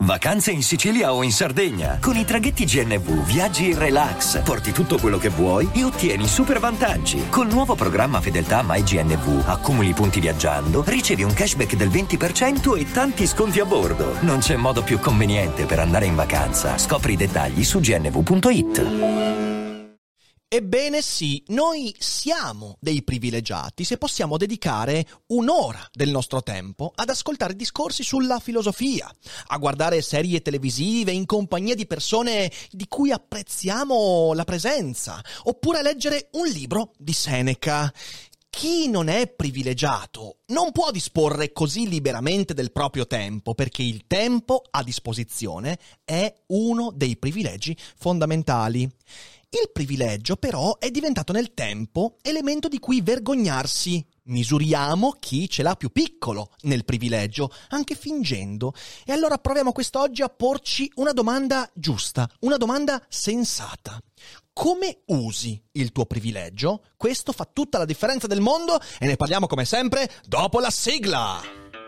Vacanze in Sicilia o in Sardegna. Con i traghetti GNV viaggi in relax, porti tutto quello che vuoi e ottieni super vantaggi. Col nuovo programma Fedeltà MyGNV accumuli punti viaggiando, ricevi un cashback del 20% e tanti sconti a bordo. Non c'è modo più conveniente per andare in vacanza. Scopri i dettagli su gnv.it. Ebbene sì, noi siamo dei privilegiati se possiamo dedicare un'ora del nostro tempo ad ascoltare discorsi sulla filosofia, a guardare serie televisive in compagnia di persone di cui apprezziamo la presenza, oppure a leggere un libro di Seneca. Chi non è privilegiato non può disporre così liberamente del proprio tempo, perché il tempo a disposizione è uno dei privilegi fondamentali. Il privilegio, però, è diventato nel tempo elemento di cui vergognarsi. Misuriamo chi ce l'ha più piccolo nel privilegio, anche fingendo. E allora proviamo quest'oggi a porci una domanda giusta, una domanda sensata. Come usi il tuo privilegio? Questo fa tutta la differenza del mondo e ne parliamo come sempre dopo la sigla!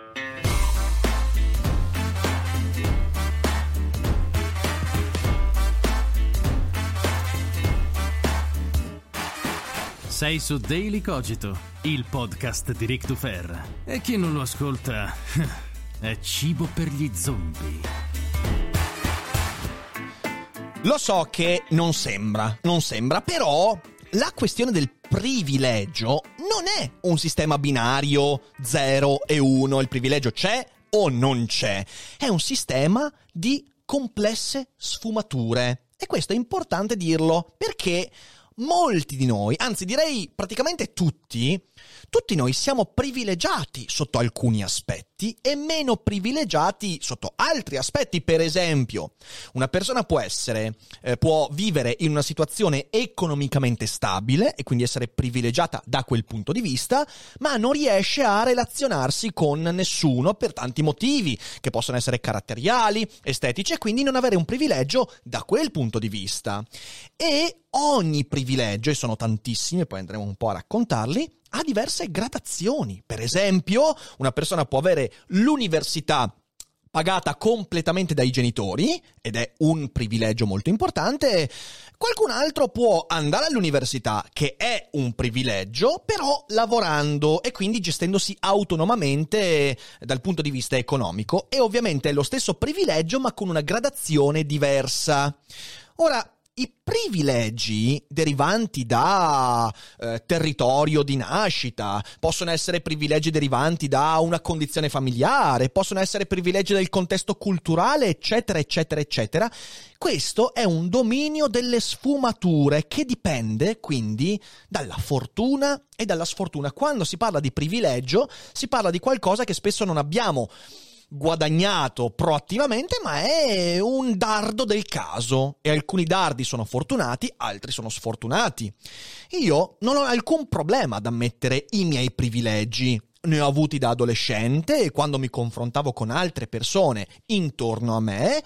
Sei su Daily Cogito, il podcast di Rick Dufer. E chi non lo ascolta è cibo per gli zombie. Lo so che non sembra, però la questione del privilegio non è un sistema binario 0 e 1, il privilegio c'è o non c'è. È un sistema di complesse sfumature. E questo è importante dirlo perché molti di noi, anzi direi praticamente tutti noi siamo privilegiati sotto alcuni aspetti e meno privilegiati sotto altri aspetti. Per esempio, una persona può vivere in una situazione economicamente stabile e quindi essere privilegiata da quel punto di vista, ma non riesce a relazionarsi con nessuno per tanti motivi, che possono essere caratteriali, estetici, e quindi non avere un privilegio da quel punto di vista. E ogni privilegio, e sono tantissimi, poi andremo un po' a raccontarli, ha diverse gradazioni. Per esempio, una persona può avere l'università pagata completamente dai genitori, ed è un privilegio molto importante. Qualcun altro può andare all'università, che è un privilegio, però lavorando e quindi gestendosi autonomamente dal punto di vista economico. E ovviamente è lo stesso privilegio, ma con una gradazione diversa. Ora, i privilegi derivanti da territorio di nascita possono essere privilegi derivanti da una condizione familiare, possono essere privilegi del contesto culturale, eccetera, eccetera, eccetera. Questo è un dominio delle sfumature che dipende quindi dalla fortuna e dalla sfortuna. Quando si parla di privilegio, si parla di qualcosa che spesso non abbiamo guadagnato proattivamente, ma è un dardo del caso, e alcuni dardi sono fortunati, altri sono sfortunati. Io non ho alcun problema ad ammettere i miei privilegi. Ne ho avuti da adolescente e quando mi confrontavo con altre persone intorno a me.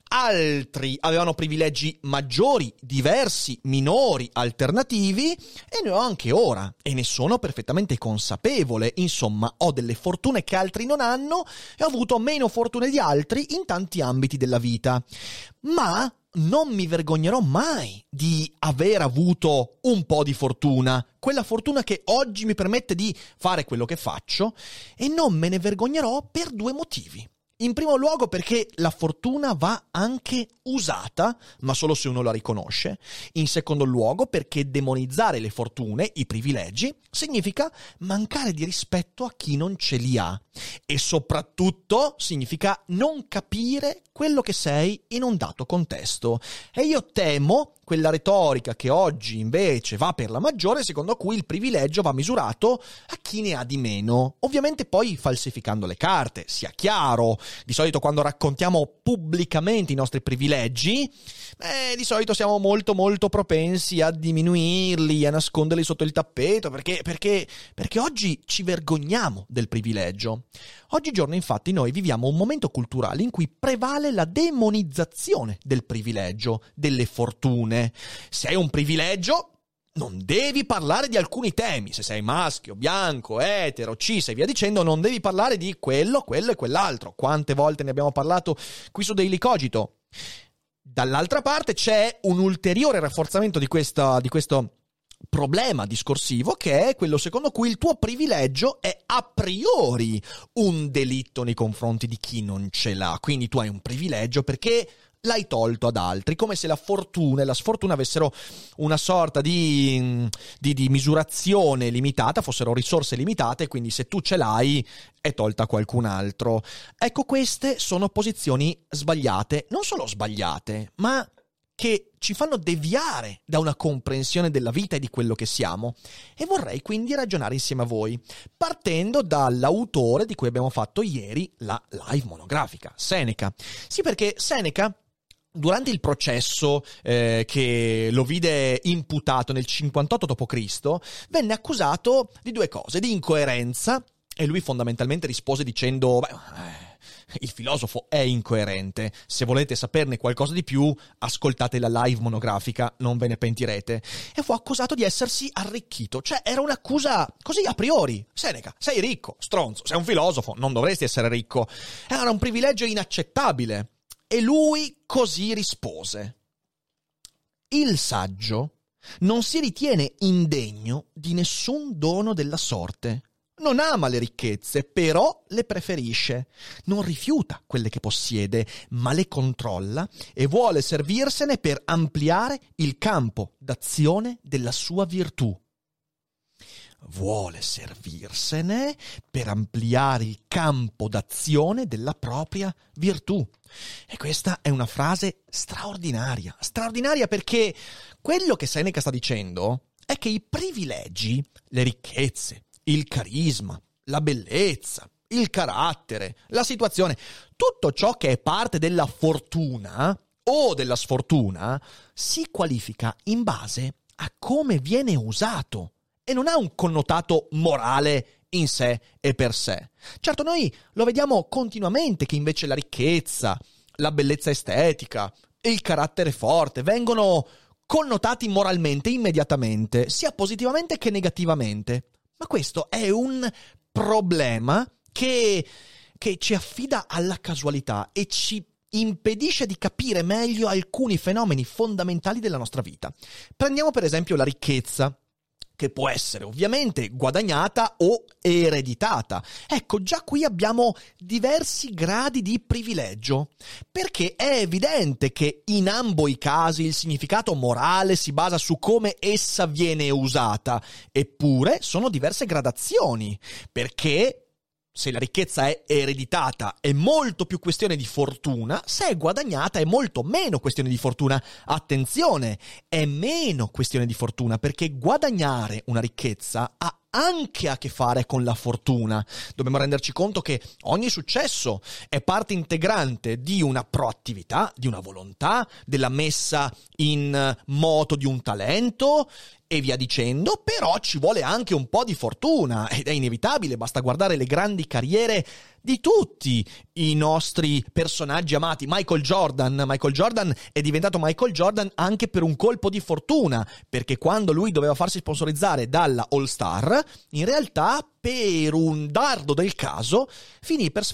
Altri avevano privilegi maggiori, diversi, minori, alternativi, e ne ho anche ora e ne sono perfettamente consapevole. Insomma, ho delle fortune che altri non hanno e ho avuto meno fortune di altri in tanti ambiti della vita. Ma non mi vergognerò mai di aver avuto un po' di fortuna, quella fortuna che oggi mi permette di fare quello che faccio, e non me ne vergognerò per due motivi. In primo luogo perché la fortuna va anche usata, ma solo se uno la riconosce. In secondo luogo perché demonizzare le fortune, i privilegi, significa mancare di rispetto a chi non ce li ha. E soprattutto significa non capire quello che sei in un dato contesto. E io temo quella retorica che oggi invece va per la maggiore, secondo cui il privilegio va misurato a chi ne ha di meno. Ovviamente poi falsificando le carte, sia chiaro. Di solito quando raccontiamo pubblicamente i nostri privilegi, di solito siamo molto molto propensi a diminuirli, a nasconderli sotto il tappeto, perché oggi ci vergogniamo del privilegio. Oggigiorno infatti noi viviamo un momento culturale in cui prevale la demonizzazione del privilegio, delle fortune. Se hai un privilegio, non devi parlare di alcuni temi. Se sei maschio, bianco, etero, cis e via dicendo, non devi parlare di quello e quell'altro. Quante volte ne abbiamo parlato qui su Daily Cogito? Dall'altra parte c'è un ulteriore rafforzamento di questo problema discorsivo, che è quello secondo cui il tuo privilegio è a priori un delitto nei confronti di chi non ce l'ha. Quindi tu hai un privilegio perché l'hai tolto ad altri, come se la fortuna e la sfortuna avessero una sorta di misurazione limitata, fossero risorse limitate, quindi se tu ce l'hai è tolta a qualcun altro. Ecco, queste sono posizioni sbagliate, non solo sbagliate, ma che ci fanno deviare da una comprensione della vita e di quello che siamo. E vorrei quindi ragionare insieme a voi, partendo dall'autore di cui abbiamo fatto ieri la live monografica, Seneca. Sì, perché Seneca, durante il processo che lo vide imputato nel 58 d.C., venne accusato di due cose: di incoerenza, e lui fondamentalmente rispose dicendo: il filosofo è incoerente. Se volete saperne qualcosa di più, ascoltate la live monografica, non ve ne pentirete. E fu accusato di essersi arricchito. Cioè, era un'accusa così a priori. Seneca, sei ricco, stronzo, sei un filosofo, non dovresti essere ricco. Era un privilegio inaccettabile. E lui così rispose: il saggio non si ritiene indegno di nessun dono della sorte. Non ama le ricchezze, però le preferisce. Non rifiuta quelle che possiede, ma le controlla e vuole servirsene per ampliare il campo d'azione della sua virtù. Vuole servirsene per ampliare il campo d'azione della propria virtù. E questa è una frase straordinaria perché quello che Seneca sta dicendo è che i privilegi, le ricchezze, il carisma, la bellezza, il carattere, la situazione, tutto ciò che è parte della fortuna o della sfortuna si qualifica in base a come viene usato e non ha un connotato morale in sé e per sé. Certo, noi lo vediamo continuamente che invece la ricchezza, la bellezza estetica e il carattere forte vengono connotati moralmente immediatamente, sia positivamente che negativamente. Ma questo è un problema che ci affida alla casualità e ci impedisce di capire meglio alcuni fenomeni fondamentali della nostra vita. Prendiamo per esempio la ricchezza, che può essere ovviamente guadagnata o ereditata. Ecco, già qui abbiamo diversi gradi di privilegio, perché è evidente che in ambo i casi il significato morale si basa su come essa viene usata, eppure sono diverse gradazioni, perché se la ricchezza è ereditata è molto più questione di fortuna, se è guadagnata è molto meno questione di fortuna. Attenzione, è meno questione di fortuna perché guadagnare una ricchezza ha anche a che fare con la fortuna. Dobbiamo renderci conto che ogni successo è parte integrante di una proattività, di una volontà, della messa in moto di un talento e via dicendo, però ci vuole anche un po' di fortuna ed è inevitabile, basta guardare le grandi carriere di tutti i nostri personaggi amati. Michael Jordan è diventato Michael Jordan anche per un colpo di fortuna, perché quando lui doveva farsi sponsorizzare dalla All Star, in realtà per un dardo del caso finì per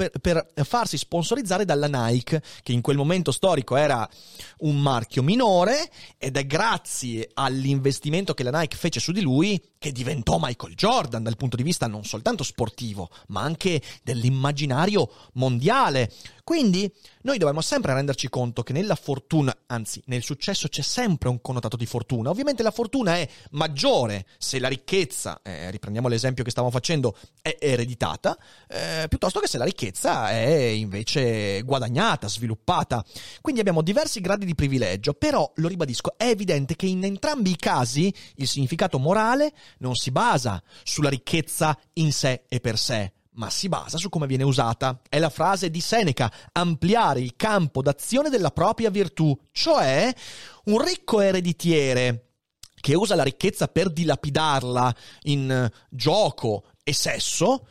farsi sponsorizzare dalla Nike, che in quel momento storico era un marchio minore, ed è grazie all'investimento che la Nike fece su di lui che diventò Michael Jordan dal punto di vista non soltanto sportivo, ma anche dell'immaginario mondiale. Quindi noi dobbiamo sempre renderci conto che nella fortuna, anzi nel successo, c'è sempre un connotato di fortuna. Ovviamente la fortuna è maggiore se la ricchezza, riprendiamo l'esempio che stavamo facendo, è ereditata, piuttosto che se la ricchezza è invece guadagnata, sviluppata. Quindi abbiamo diversi gradi di privilegio, però, lo ribadisco, è evidente che in entrambi i casi il significato morale non si basa sulla ricchezza in sé e per sé, ma si basa su come viene usata. È la frase di Seneca: ampliare il campo d'azione della propria virtù. Cioè, un ricco ereditiere che usa la ricchezza per dilapidarla in gioco e sesso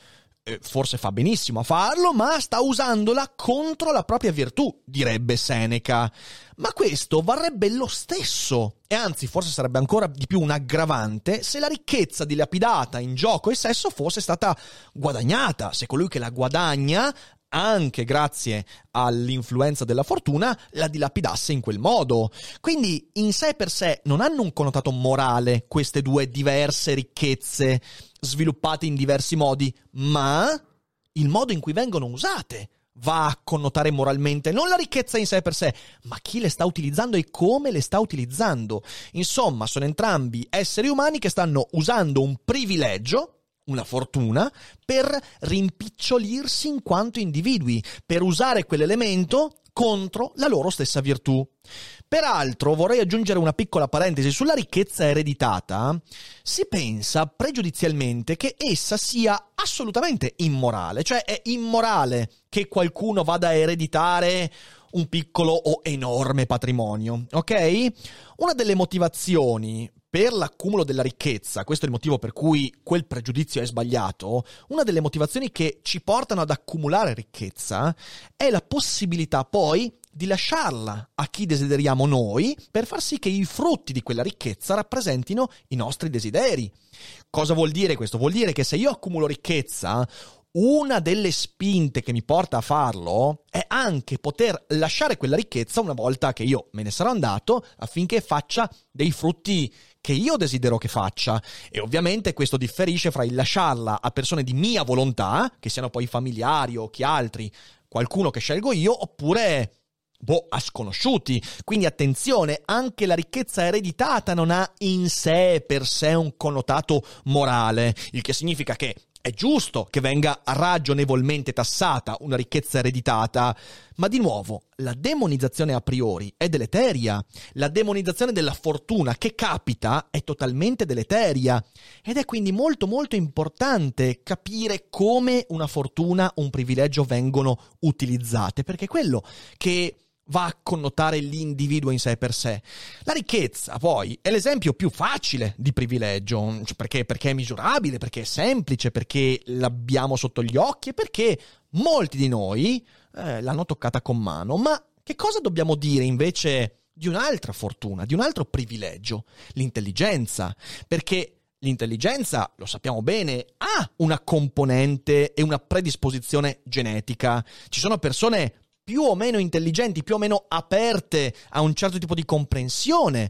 forse fa benissimo a farlo, ma sta usandola contro la propria virtù, direbbe Seneca. Ma questo varrebbe lo stesso, e anzi forse sarebbe ancora di più un aggravante se la ricchezza dilapidata in gioco e sesso fosse stata guadagnata, se colui che la guadagna, anche grazie all'influenza della fortuna, la dilapidasse in quel modo. Quindi in sé per sé non hanno un connotato morale queste due diverse ricchezze sviluppate in diversi modi, ma il modo in cui vengono usate va a connotare moralmente non la ricchezza in sé per sé, ma chi le sta utilizzando e come le sta utilizzando. Insomma, sono entrambi esseri umani che stanno usando un privilegio, una fortuna, per rimpicciolirsi in quanto individui, per usare quell'elemento contro la loro stessa virtù. Peraltro, vorrei aggiungere una piccola parentesi sulla ricchezza ereditata. Si pensa pregiudizialmente che essa sia assolutamente immorale, cioè è immorale che qualcuno vada a ereditare un piccolo o enorme patrimonio, ok? Una delle motivazioni per l'accumulo della ricchezza, questo è il motivo per cui quel pregiudizio è sbagliato, una delle motivazioni che ci portano ad accumulare ricchezza è la possibilità poi di lasciarla a chi desideriamo noi per far sì che i frutti di quella ricchezza rappresentino i nostri desideri. Cosa vuol dire questo? Vuol dire che se io accumulo ricchezza, una delle spinte che mi porta a farlo è anche poter lasciare quella ricchezza una volta che io me ne sarò andato, affinché faccia dei frutti che io desidero che faccia. E ovviamente questo differisce fra il lasciarla a persone di mia volontà, che siano poi familiari o chi altri, qualcuno che scelgo io, oppure a sconosciuti. Quindi attenzione, anche la ricchezza ereditata non ha in sé per sé un connotato morale, il che significa che è giusto che venga ragionevolmente tassata una ricchezza ereditata, ma di nuovo, la demonizzazione a priori è deleteria. La demonizzazione della fortuna che capita è totalmente deleteria. Ed è quindi molto molto importante capire come una fortuna, un privilegio vengono utilizzate, perché è quello che va a connotare l'individuo in sé per sé. La ricchezza, poi, è l'esempio più facile di privilegio, perché è misurabile, perché è semplice, perché l'abbiamo sotto gli occhi e perché molti di noi l'hanno toccata con mano. Ma che cosa dobbiamo dire invece di un'altra fortuna, di un altro privilegio? L'intelligenza, perché l'intelligenza, lo sappiamo bene, ha una componente e una predisposizione genetica. Ci sono persone più o meno intelligenti, più o meno aperte a un certo tipo di comprensione.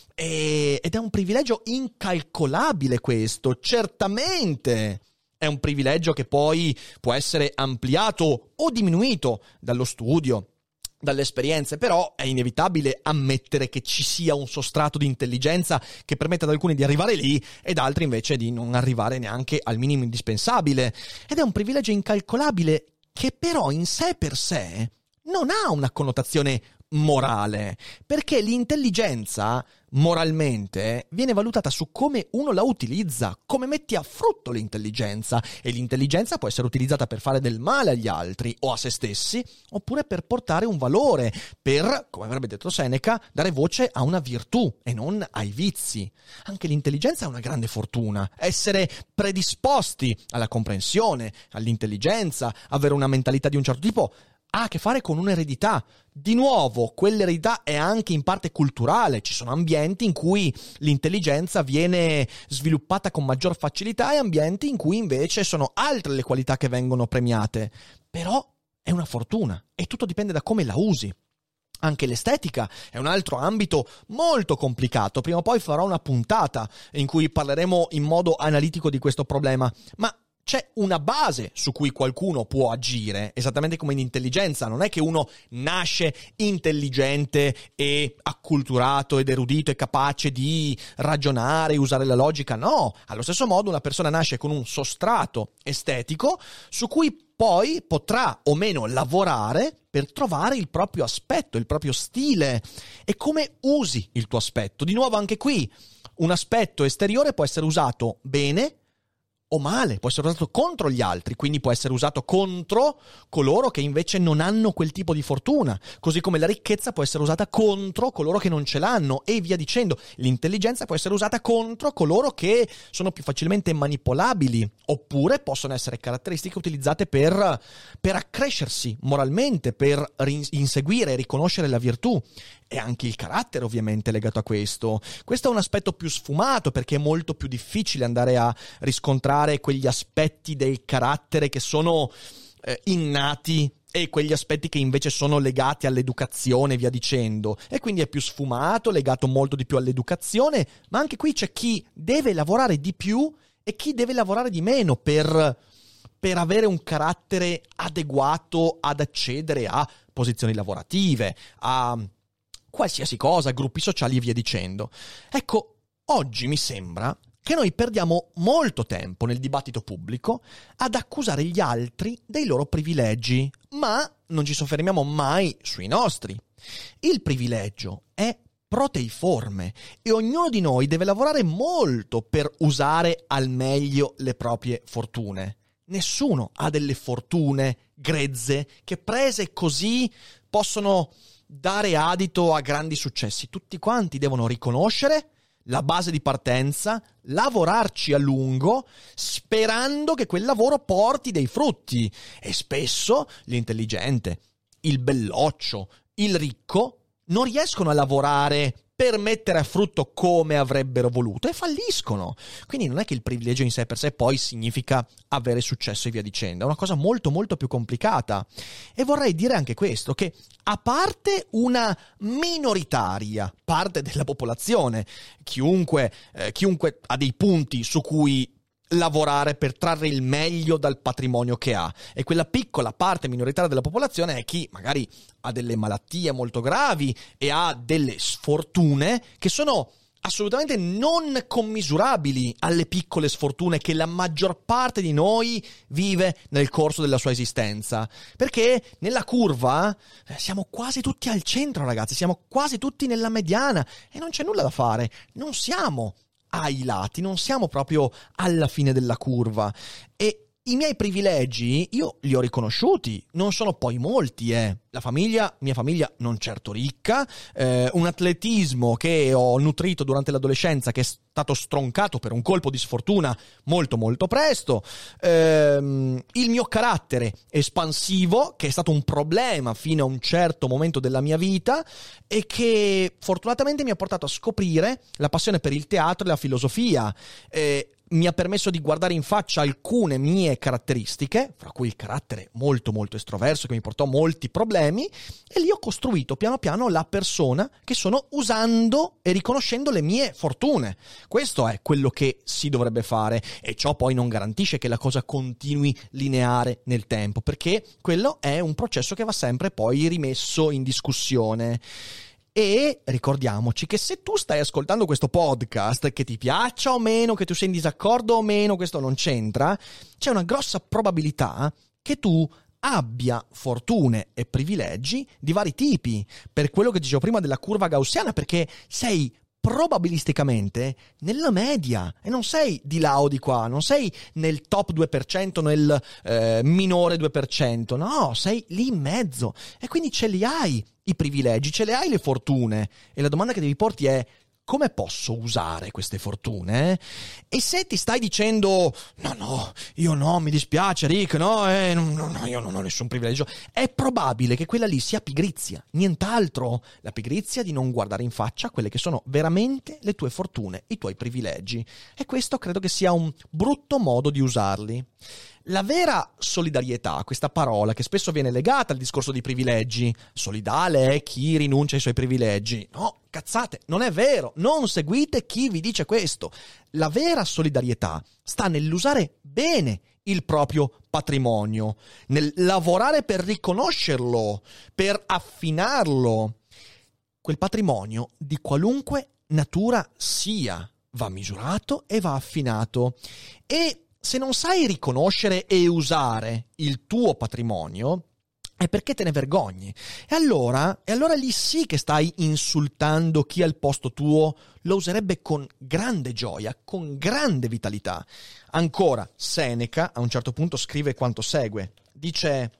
Ed è un privilegio incalcolabile questo. Certamente è un privilegio che poi può essere ampliato o diminuito dallo studio, dalle esperienze, però è inevitabile ammettere che ci sia un sostrato di intelligenza che permette ad alcuni di arrivare lì ed altri invece di non arrivare neanche al minimo indispensabile. Ed è un privilegio incalcolabile che però in sé per sé non ha una connotazione morale, perché l'intelligenza moralmente viene valutata su come uno la utilizza, come metti a frutto l'intelligenza, e l'intelligenza può essere utilizzata per fare del male agli altri o a se stessi, oppure per portare un valore, per, come avrebbe detto Seneca, dare voce a una virtù e non ai vizi. Anche l'intelligenza è una grande fortuna, essere predisposti alla comprensione, all'intelligenza, avere una mentalità di un certo tipo, ha a che fare con un'eredità. Di nuovo, quell'eredità è anche in parte culturale. Ci sono ambienti in cui l'intelligenza viene sviluppata con maggior facilità e ambienti in cui invece sono altre le qualità che vengono premiate. Però è una fortuna e tutto dipende da come la usi. Anche l'estetica è un altro ambito molto complicato. Prima o poi farò una puntata in cui parleremo in modo analitico di questo problema. Ma c'è una base su cui qualcuno può agire, esattamente come in intelligenza. Non è che uno nasce intelligente e acculturato ed erudito e capace di ragionare e usare la logica. No, allo stesso modo una persona nasce con un sostrato estetico su cui poi potrà o meno lavorare per trovare il proprio aspetto, il proprio stile e come usi il tuo aspetto. Di nuovo anche qui, un aspetto esteriore può essere usato bene o male, può essere usato contro gli altri, quindi può essere usato contro coloro che invece non hanno quel tipo di fortuna, così come la ricchezza può essere usata contro coloro che non ce l'hanno e via dicendo. L'intelligenza può essere usata contro coloro che sono più facilmente manipolabili, oppure possono essere caratteristiche utilizzate per accrescersi moralmente, per inseguire e riconoscere la virtù. E anche il carattere ovviamente è legato a questo. Questo è un aspetto più sfumato perché è molto più difficile andare a riscontrare quegli aspetti del carattere che sono innati e quegli aspetti che invece sono legati all'educazione e via dicendo. E quindi è più sfumato, legato molto di più all'educazione, ma anche qui c'è chi deve lavorare di più e chi deve lavorare di meno per avere un carattere adeguato ad accedere a posizioni lavorative, a qualsiasi cosa, gruppi sociali e via dicendo. Ecco, oggi mi sembra che noi perdiamo molto tempo nel dibattito pubblico ad accusare gli altri dei loro privilegi, ma non ci soffermiamo mai sui nostri. Il privilegio è proteiforme e ognuno di noi deve lavorare molto per usare al meglio le proprie fortune. Nessuno ha delle fortune grezze che prese così possono dare adito a grandi successi. Tutti quanti devono riconoscere la base di partenza, lavorarci a lungo, sperando che quel lavoro porti dei frutti. E spesso l'intelligente, il belloccio, il ricco non riescono a lavorare per mettere a frutto come avrebbero voluto e falliscono. Quindi non è che il privilegio in sé per sé poi significa avere successo e via dicendo, è una cosa molto molto più complicata. E vorrei dire anche questo, che a parte una minoritaria parte della popolazione, chiunque ha dei punti su cui lavorare per trarre il meglio dal patrimonio che ha, e quella piccola parte minoritaria della popolazione è chi magari ha delle malattie molto gravi e ha delle sfortune che sono assolutamente non commisurabili alle piccole sfortune che la maggior parte di noi vive nel corso della sua esistenza, perché nella curva siamo quasi tutti al centro, ragazzi, siamo quasi tutti nella mediana e non c'è nulla da fare, non siamo ai lati, non siamo proprio alla fine della curva. E i miei privilegi io li ho riconosciuti, non sono poi molti, mia famiglia non certo ricca, un atletismo che ho nutrito durante l'adolescenza che è stato stroncato per un colpo di sfortuna molto molto presto, il mio carattere espansivo che è stato un problema fino a un certo momento della mia vita e che fortunatamente mi ha portato a scoprire la passione per il teatro e la filosofia, mi ha permesso di guardare in faccia alcune mie caratteristiche, fra cui il carattere molto molto estroverso che mi portò molti problemi, e lì ho costruito piano piano la persona che sono usando e riconoscendo le mie fortune. Questo è quello che si dovrebbe fare, e ciò poi non garantisce che la cosa continui lineare nel tempo, perché quello è un processo che va sempre poi rimesso in discussione. E ricordiamoci che se tu stai ascoltando questo podcast, che ti piaccia o meno, che tu sei in disaccordo o meno, questo non c'entra, c'è una grossa probabilità che tu abbia fortune e privilegi di vari tipi, per quello che dicevo prima della curva gaussiana, perché sei probabilisticamente nella media e non sei di là o di qua, non sei nel top 2%, nel minore 2%, no, sei lì in mezzo e quindi ce li hai i privilegi, ce le hai le fortune, e la domanda che devi porti è: come posso usare queste fortune? E se ti stai dicendo io no, mi dispiace Rick, no, io non ho nessun privilegio, è probabile che quella lì sia pigrizia, nient'altro, la pigrizia di non guardare in faccia quelle che sono veramente le tue fortune, i tuoi privilegi, e questo credo che sia un brutto modo di usarli. La vera solidarietà, questa parola che spesso viene legata al discorso dei privilegi, solidale è chi rinuncia ai suoi privilegi. No, cazzate, non è vero, non seguite chi vi dice questo. La vera solidarietà sta nell'usare bene il proprio patrimonio, nel lavorare per riconoscerlo, per affinarlo. Quel patrimonio, di qualunque natura sia, va misurato e va affinato. E se non sai riconoscere e usare il tuo patrimonio, è perché te ne vergogni. E allora lì sì che stai insultando chi al posto tuo lo userebbe con grande gioia, con grande vitalità. Ancora, Seneca a un certo punto scrive quanto segue. Dice: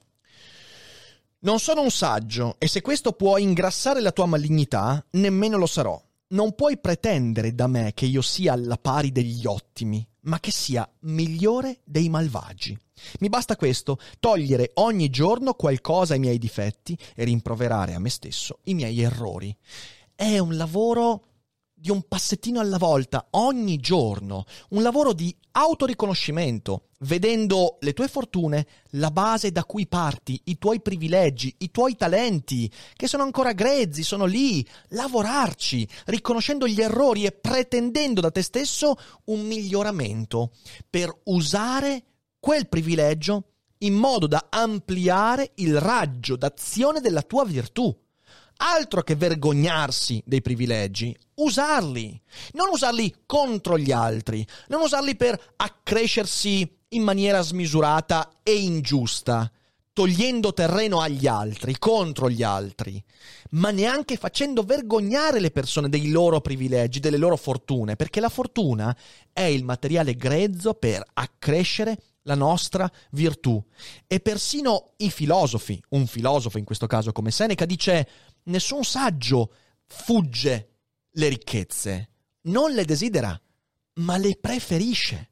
non sono un saggio, e se questo può ingrassare la tua malignità, nemmeno lo sarò. Non puoi pretendere da me che io sia alla pari degli ottimi, ma che sia migliore dei malvagi. Mi basta questo, togliere ogni giorno qualcosa ai miei difetti e rimproverare a me stesso i miei errori. È un lavoro di un passettino alla volta, ogni giorno, un lavoro di autoriconoscimento, vedendo le tue fortune, la base da cui parti, i tuoi privilegi, i tuoi talenti, che sono ancora grezzi, sono lì, lavorarci, riconoscendo gli errori e pretendendo da te stesso un miglioramento per usare quel privilegio in modo da ampliare il raggio d'azione della tua virtù. Altro che vergognarsi dei privilegi, usarli. Non usarli contro gli altri, non usarli per accrescersi in maniera smisurata e ingiusta, togliendo terreno agli altri, contro gli altri, ma neanche facendo vergognare le persone dei loro privilegi, delle loro fortune, perché la fortuna è il materiale grezzo per accrescere la nostra virtù. E persino i filosofi, un filosofo in questo caso come Seneca, dice: nessun saggio fugge le ricchezze, non le desidera, ma le preferisce.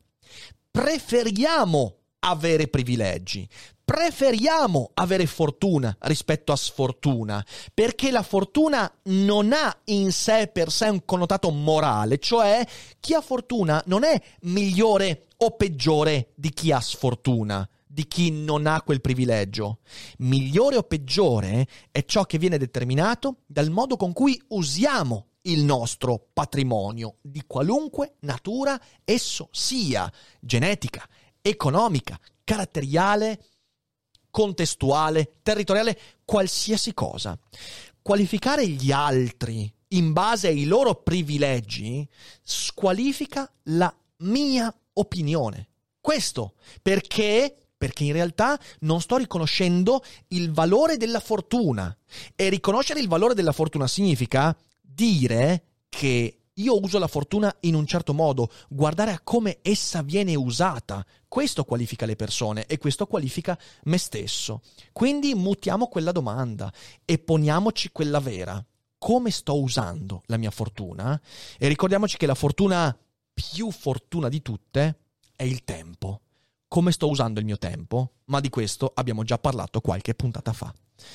Preferiamo avere privilegi, preferiamo avere fortuna rispetto a sfortuna, perché la fortuna non ha in sé per sé un connotato morale, cioè chi ha fortuna non è migliore o peggiore di chi ha sfortuna, di chi non ha quel privilegio. Migliore o peggiore è ciò che viene determinato dal modo con cui usiamo il nostro patrimonio, di qualunque natura esso sia, genetica, economica, caratteriale, contestuale, territoriale, qualsiasi cosa. Qualificare gli altri in base ai loro privilegi squalifica la mia opinione. Questo perché in realtà non sto riconoscendo il valore della fortuna. E riconoscere il valore della fortuna significa dire che io uso la fortuna in un certo modo, guardare a come essa viene usata. Questo qualifica le persone e questo qualifica me stesso. Quindi mutiamo quella domanda e poniamoci quella vera. Come sto usando la mia fortuna? E ricordiamoci che la fortuna più fortuna di tutte è il tempo. Come sto usando il mio tempo? Ma di questo abbiamo già parlato qualche puntata fa.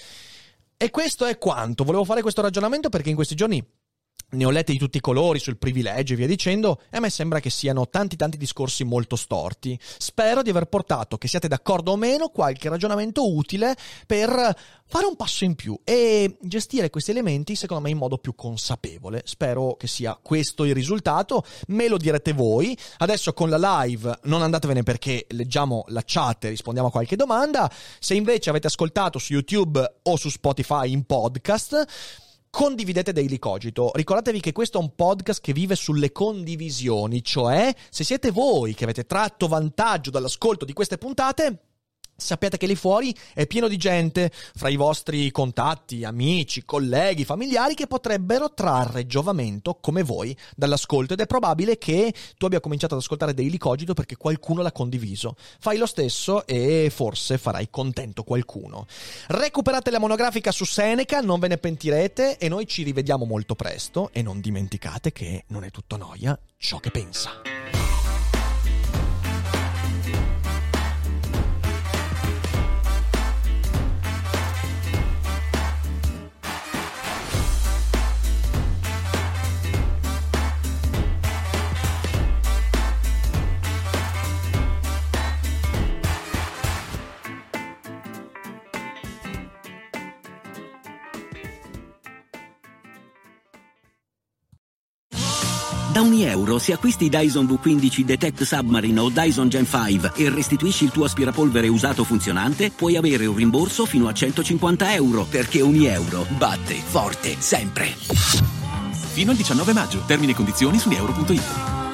E questo è quanto. Volevo fare questo ragionamento perché in questi giorni ne ho lette di tutti i colori sul privilegio e via dicendo, e a me sembra che siano tanti discorsi molto storti. Spero di aver portato, che siate d'accordo o meno, qualche ragionamento utile per fare un passo in più e gestire questi elementi secondo me in modo più consapevole. Spero che sia questo il risultato, me lo direte voi. Adesso con la live non andatevene perché leggiamo la chat e rispondiamo a qualche domanda. Se invece avete ascoltato su YouTube o su Spotify in podcast, condividete Daily Cogito. Ricordatevi che questo è un podcast che vive sulle condivisioni, cioè se siete voi che avete tratto vantaggio dall'ascolto di queste puntate, sappiate che lì fuori è pieno di gente, fra i vostri contatti, amici, colleghi, familiari, che potrebbero trarre giovamento, come voi, dall'ascolto, ed è probabile che tu abbia cominciato ad ascoltare Daily Cogito perché qualcuno l'ha condiviso. Fai lo stesso e forse farai contento qualcuno. Recuperate la monografica su Seneca, non ve ne pentirete, e noi ci rivediamo molto presto, e non dimenticate che non è tutto noia ciò che pensa. Da €1 se acquisti Dyson V15 Detect Submarine o Dyson Gen 5 e restituisci il tuo aspirapolvere usato funzionante, puoi avere un rimborso fino a €150, perché €1 batte forte sempre. Fino al 19 maggio. Termini e condizioni su euro.it.